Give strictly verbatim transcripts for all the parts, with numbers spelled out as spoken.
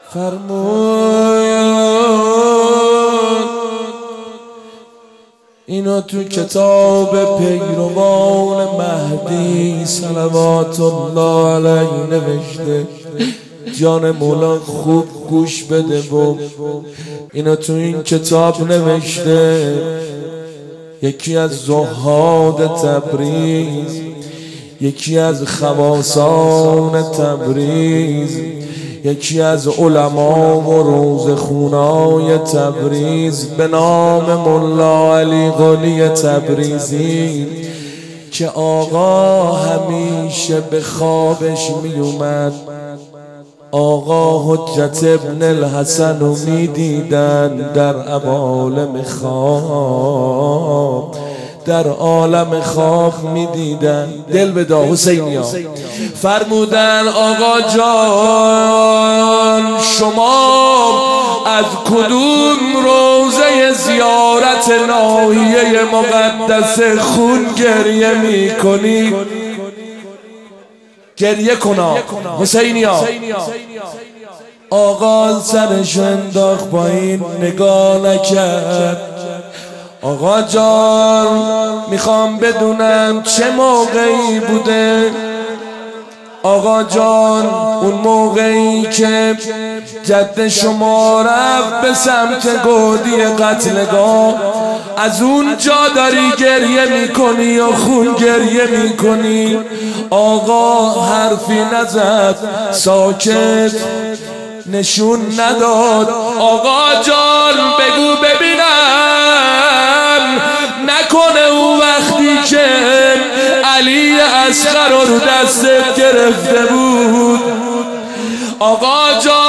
فرمود اینو تو کتاب پیروان مهدی صلوات الله علیه نوشته. جان مولا خوب گوش بده و اینو تو این کتاب نوشته. یکی از زهاد تبریز، یکی از خواصان تبریز، یکی از علما و روزخونای تبریز به نام ملا علی قلی تبریزی که آقا همیشه به خوابش می اومد آقا حجت ابن الحسن رو می دیدن در عوالم خواب، در عالم خواب می دیدن. دل بدا حسینی ها فرمودن آقا جان شما از کدوم روزه زیارت ناحیه مقدس خون گریه می کنی؟ گریه کنا حسینی ها. آقا سرش انداخت پایین نگاه نکرد. آقا جان میخوام بدونم چه موقعی بوده؟ آقا جان اون موقعی که جد شما رفت به سمت گودی قتلگاه، از اونجا داری گریه میکنی یا خون گریه میکنی؟ آقا حرفی نزد، ساکت، نشون نداد. آقا جان بگو ببینم نکنه اون وقتی که علی اصغر رو دستت گرفته بود. آقا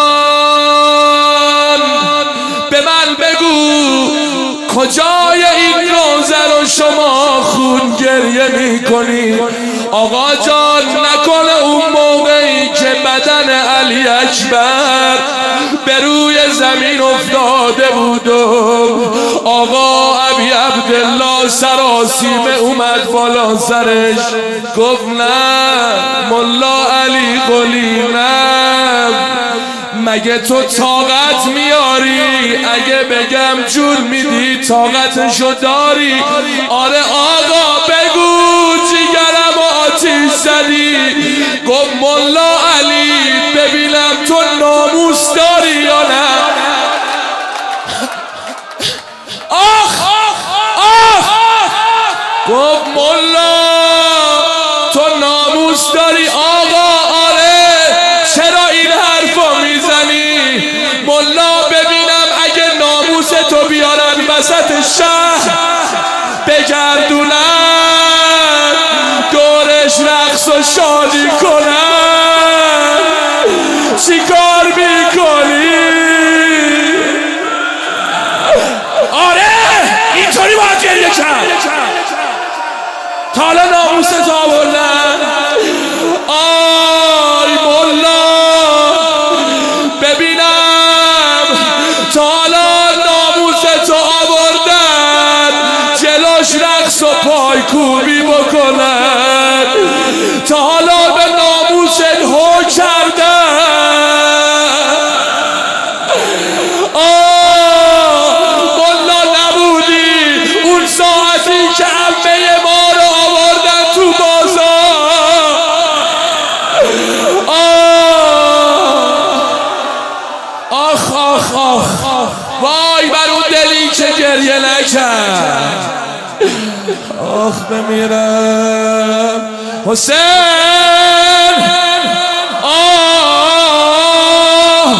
جان به من بگو کجای این روزه رو شما خون گریه میکنی؟ آقا جان نکنه اون موقعی که بدن علی اکبر به روی زمین افتاده بود و آقا ابی عبدالله سراسیمه اومد بالا سرش گفت نه ملا علی قلی نه، مگه تو طاقت میاری؟ اگه بگم جون میدی طاقتشو داری؟ آره آقا بگو جیگرم آتیش زدی. گفت ملا علی ببینم تو ناموس داری یا نه؟ آخ آخ گفت ملا تو ناموس داری؟ آقا آره چرا این حرفا میزنی؟ ملا ببینم اگه ناموس تو بیارن وسط شهر بگردونن دورش رقص و شادی کنن چی کار میکنی؟ آره اینطوری باید گریه کرد. تا حالا ناموس تو آوردن؟ آی مولا ببینم تا حالا ناموس تو آوردن جلوش رقص و پایکوبی بکنن؟ تا حالا به ناموست هو کردن؟ آه مولا نبودی اون ساعتی که عمه ما رو آوردن تو بازار؟ آخ آخ آخ وای بر اون دلی که گریه نکرد. آخ بمیرم حسین. آه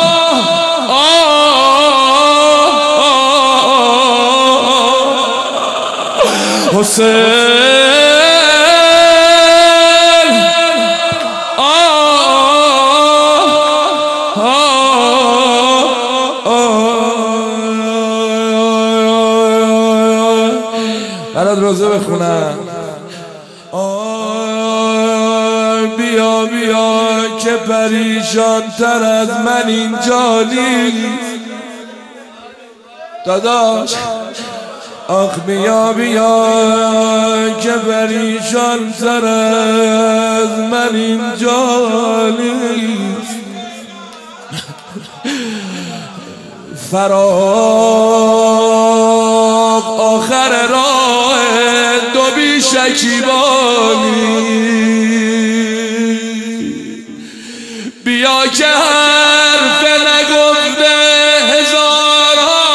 آه حسین. برات روزه بخونم. بیا بیا که پریشان تر از من اینجا نیست داداش. آخ بیا بیا که پریشان تر از من اینجا نیست. فراق آخر راه دو بی شکیبانی بیا که حرف نگفته هزارها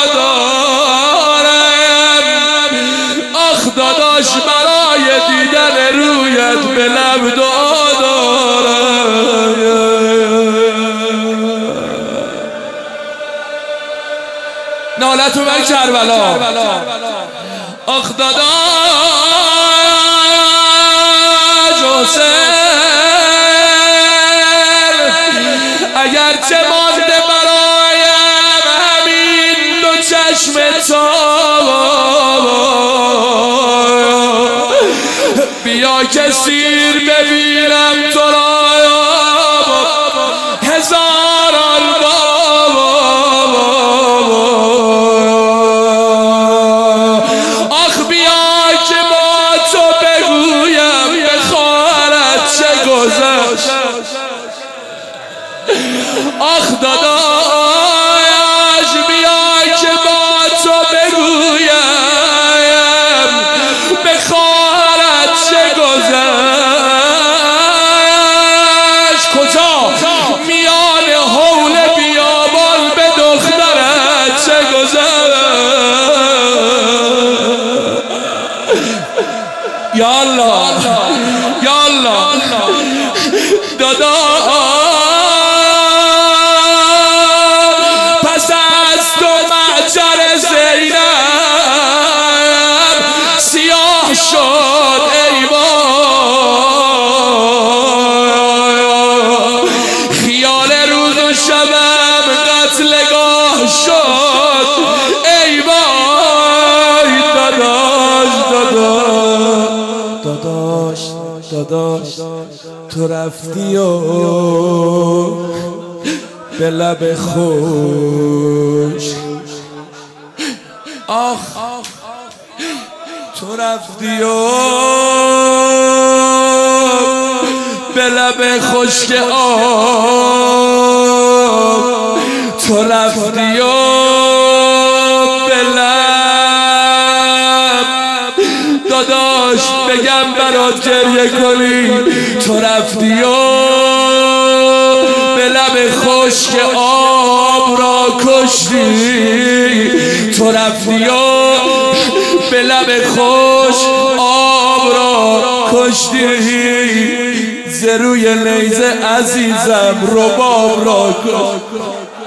دارم آخ داداش برای دیدن رویت به لب دعا دارم نالت من کربلا آخ داداش حسین اگرچه مانده برایم همین دو چشم تا بیا که سیر ببینم تو را هزاران بار آخ بیا که با تو بگویم به خواهرت چه گذشت آخ داداش بیا که با تو بگویم به خواهرت چه گذشت کجا میان حول بیابان به دخترت چه گذشت یا الله یا الله داداش شد ای وای خیال روز و شبم قتلگاه شد ای وای داداش داداش داداش تو رفتی و به لب خوش آخ تو رفتی و به لب خشک آب تو رفتی و به لب داداش بگم برات گریه کنی تو رفتی و به لب خشک آب را کشتی تو رفتی و به لب خوش آب را کشتی ز روی نیزه عزیزم رباب را کشتی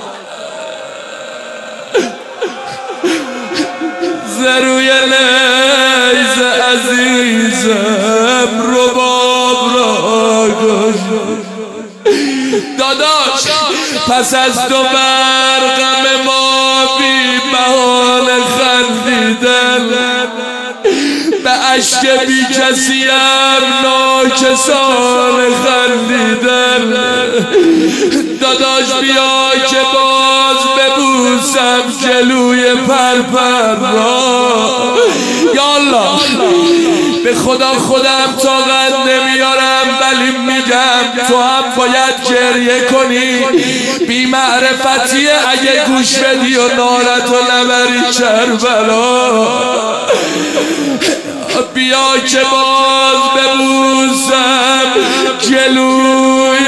ز روی نیزه عزیزم رباب را کشتی داداش پس از تو بر غم ما بی بهانه خندیدن به عشق بی کسیم ناکسانه خندیدن داداش بیا که باز ببوسم جلوی پرپر را یا الله به خدا خودم طاقت نمیارم ولی میگم تو هم باید گریه کنی بی معرفتیه اگه گوش بدی و نارت و نبری کربلا بیا که باز ببوسم جلوی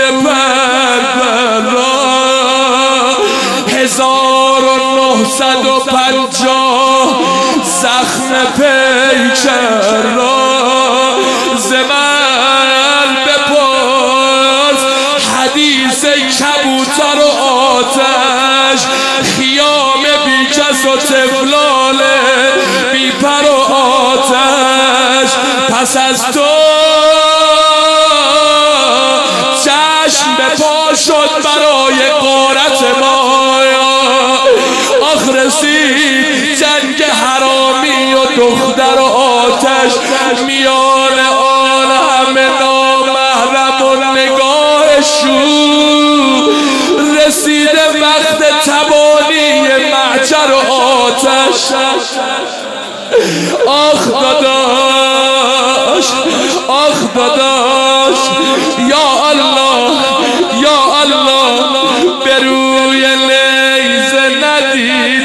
پرپرا هزار و نهصد و پنجاه زخم پیکر را ز من بپرس حدیث کبوتر و آتش خیام بی کس و طفلانه بی پر و آتش پس از تو چشم به پا شد برای غارت ما آخ رسید جنگ حرامی و دختر و آتش میان آن همه نامحرم و نگاه شور رسیده وقت تبانی معجر و آتش آخ داداش آخ داداش یا الله یا الله به روی نیزه ندید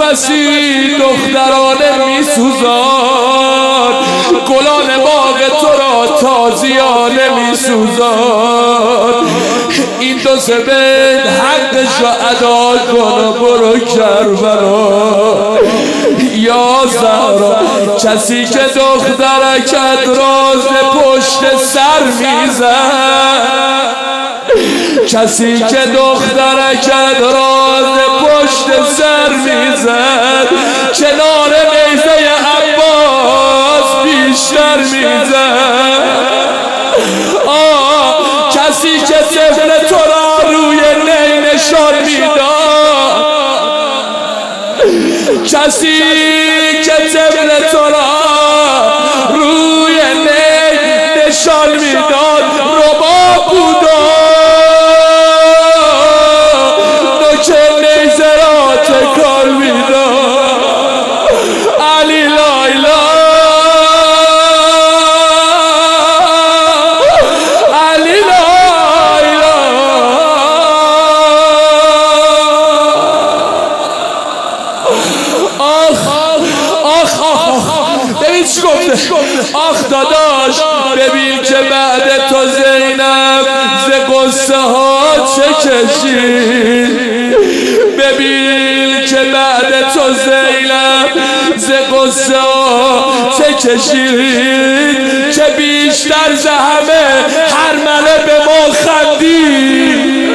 نفسی دخترانه میسوزاد، گلان باغ تو را تازیانه میسوزاد. این دو سه بیت حقش را ادا کن و برو کربلا. یا زهرا کسی که دخترکت راز پشت سر میزد، کسی که دخترکت راز پشت سر میزد، کنار نیزه عباس بیشتر میزد. آه کسی که طفل تو را روی نی نشان میداد، کسی که طفل تو را روی نی نشان میداد، رباب بود نوچه نیزه را تکان میداد. علی لایلا علی لایلا. آخ آخ آخ ببین چی گفته. آخ داداش ببین که بعد تو زینب ز قصه ها چه کشید، ببین که بعد تو زینب ز قصه ها چه کشید، که بیشتر ز همه هر مله به ما خندید.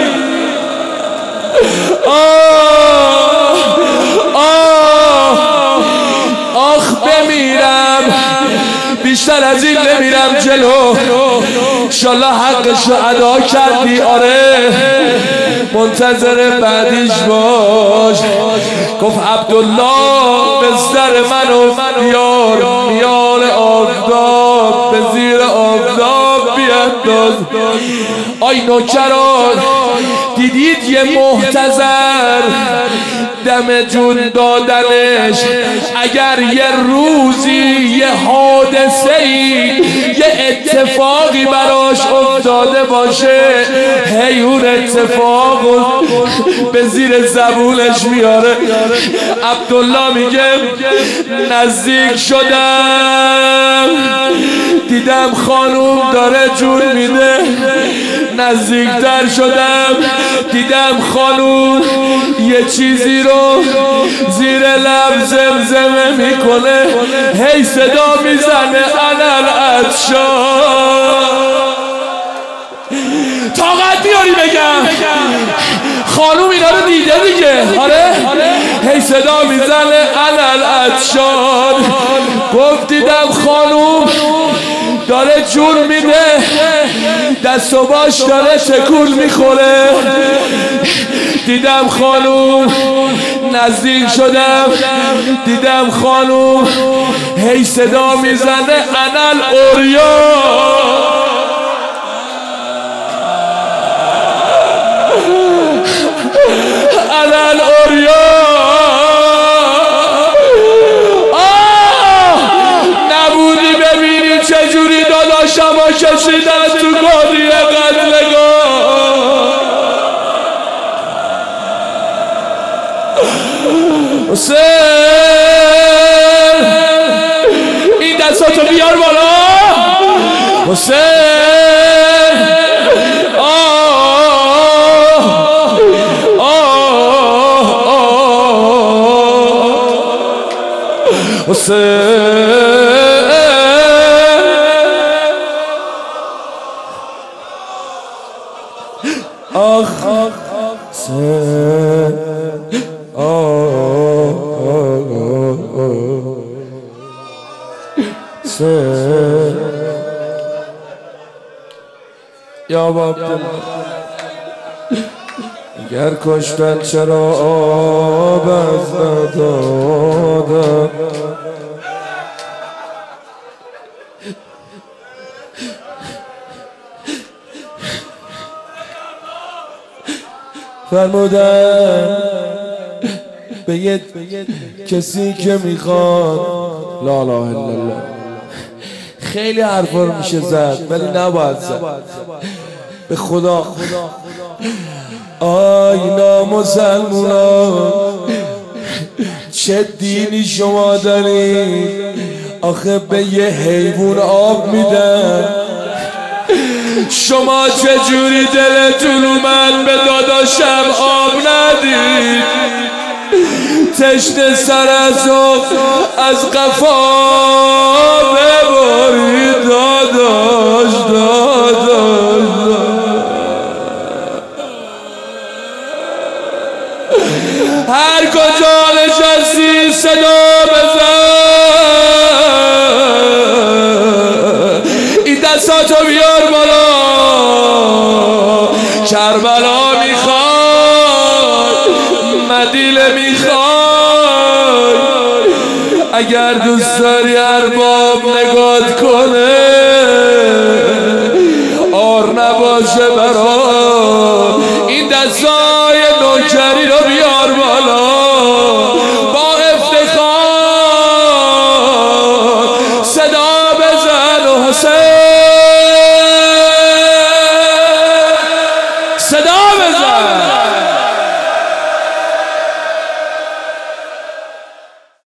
آه آه آخ بمیرم بیشتر از این نمیرم جلو. انشالله حقش رو ادا کردی. آره منتظر بعدیش باش. گفت عبدالله بستر منو بیار میان آفتاب، به زیر آفتاب بیانداز. آی نوکران دیدید یه محتضر دم جون دادنش اگر یه روزی یه حادثه‌ای یه اتفاقی براش افتاده باشه، هی اون اتفاق به زیر زبونش میاره. عبدالله میگه نزدیک شدم دیدم خانوم داره جون میده، نزدیکتر شدم دیدم خانوم یه چیزی رو زیر لب زمزمه میکنه، هی صدا میزنه انل عطشان. طاقت میاری بگم خانوم اینا رو دیده دیگه. آره هی صدا میزنه انل عطشان. گفت دیدم خانوم داره جون میده، دست و باش داره تکون میخوره. دیدم خانوم نزدیک شدم دیدم خانوم هی صدا میزنه انل اوریا. انل اوریا. نبودی ببینی چجوری داداشما کشیدن تو گادی قتلگاه. حسین این دستاتو بیار بالا. حسین آه آه آه حسین آخ حسین یا باب اگر کشتن چرا آب از ندادم، فرمودن به یه کسی که میخواد لا اله الا الله. خیلی حرفا رو میشه زد ولی نباید زد. به خدا آی نامسلمونا چه دینی شما دارید؟ آخه به یه حیوان آب میدن، شما چجوری دلتون اومد به داداشم آب ندید؟ تشنه سر از از قفا بباری داداش داداش هر کجا نشستی صدا بزن، این دستاتو بیار بالا، کربلا میخواد، مدینه میخواد، اگر دوست داری ارباب نگات کنه آر نباشه برا این دستا